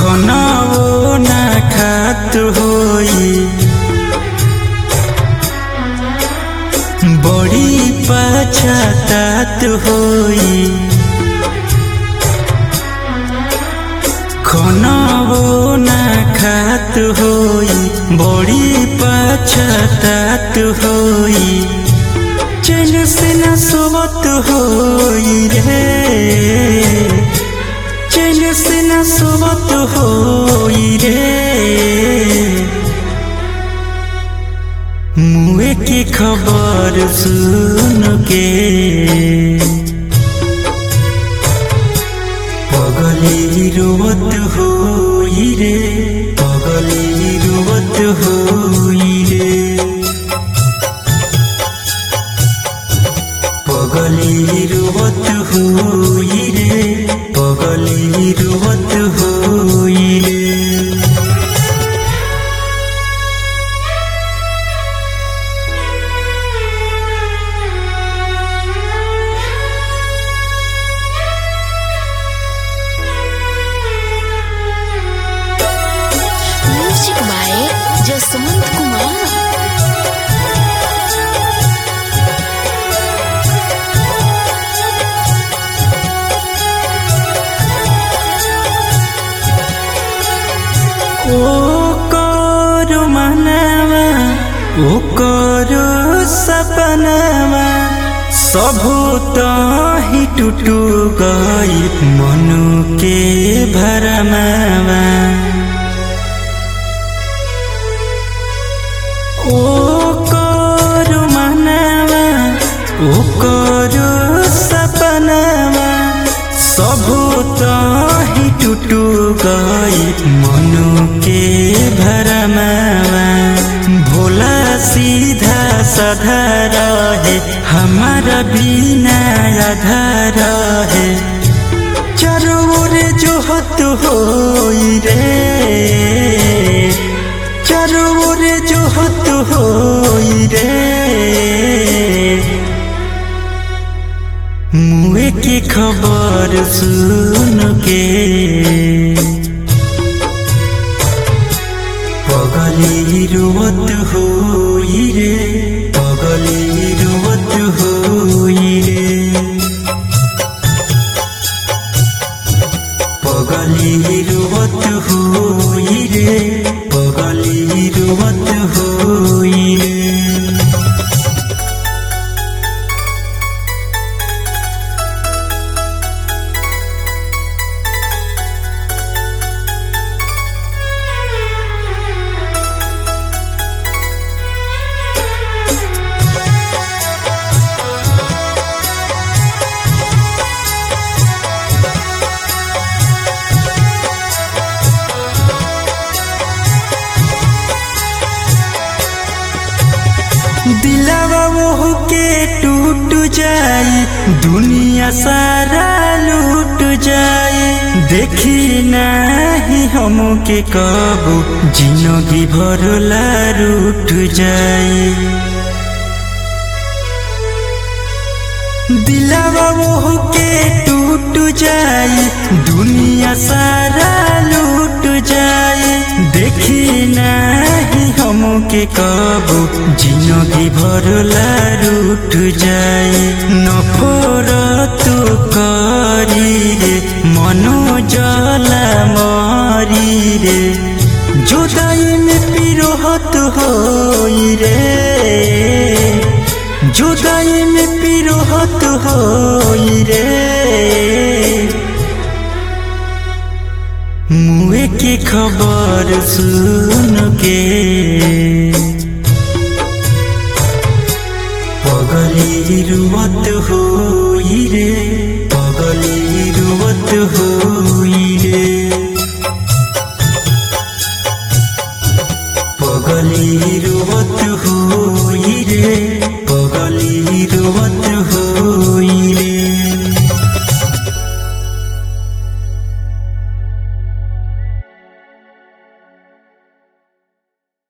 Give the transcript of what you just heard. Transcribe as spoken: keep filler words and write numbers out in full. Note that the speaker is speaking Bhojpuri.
खानाओ ना खात होई बड़ी पछतात होई खानाओ ना खात होई बड़ी पछतात होई चैन से न सोवत होई रे चैन से न सोवत होई रे मुए की खबर सुन के पगली रोवत होई रे पगली रोवत होई रे पगली रोवत होई रे पगली रोवत होई रे म्यूजिक बाय जसवंत कुमार। ओ करो मनवा ओ करो सपनवा सबू ही टूटू गई मनु के भरमवा ओ करो मनवा ओ करो सपनवा सबू ही टूटू गई मनु के भरमवा भोला सीधा साधा रहे हमारा बिना आधा रहे चारों ओर जोहत होई रे चारों ओर जोहत होई रे मुए की खबर सुन के पगली रोवत होई रे पगली रोवत होई रे पगली रोवत होई रे पगली रोवत होई रे दिलावा वो के टूट जाए दुनिया सारा लूट जाए देखी नहीं हमके कबू जिंदगी भर ला रूठ जाए दिलावा वो के टूट जाए दुनिया सारा लूट जाए देखी नहीं हमके कबू जिंदगी भर ला रूठ जाए नफरत करी रे मनो जला मारी रे जुदाई में पिरोहत होई रे जुदाई में पिरोहत होई रे मुए की खबर सुन के पगली रोवत होई रे पगली रोवत होई रे पगली रोवत होई रे पगली रोवत